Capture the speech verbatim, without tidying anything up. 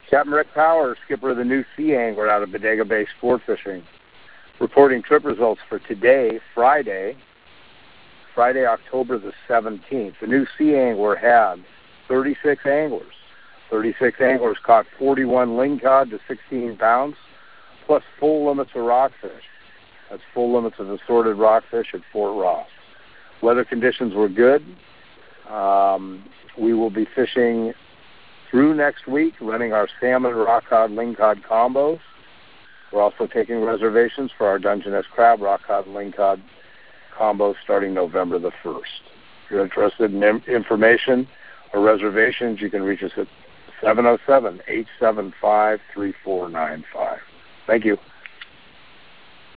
Captain Rick Power, skipper of the New Sea Angler out of Bodega Bay Sport Fishing, reporting trip results for today, Friday, Friday, October the seventeenth. The New Sea Angler had thirty-six anglers. thirty-six anglers caught forty-one lingcod to sixteen pounds, plus full limits of rockfish. That's full limits of assorted rockfish at Fort Ross. Weather conditions were good. Um, we will be fishing through next week, running our salmon, rockcod, lingcod combos. We're also taking reservations for our Dungeness crab, rockcod, and lingcod combos starting November the first. If you're interested in im- information or reservations, you can reach us at seven oh seven, eight seven five, three four nine five. Thank you.